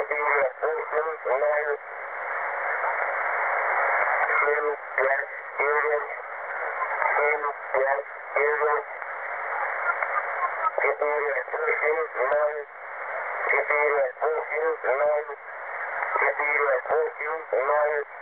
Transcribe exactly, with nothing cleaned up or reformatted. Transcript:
четыре, восемь, ноль, семь, пять, девять, семь, пять, девять, четыре, восемь, ноль, четыре, восемь, ноль, четыре, восемь, ноль.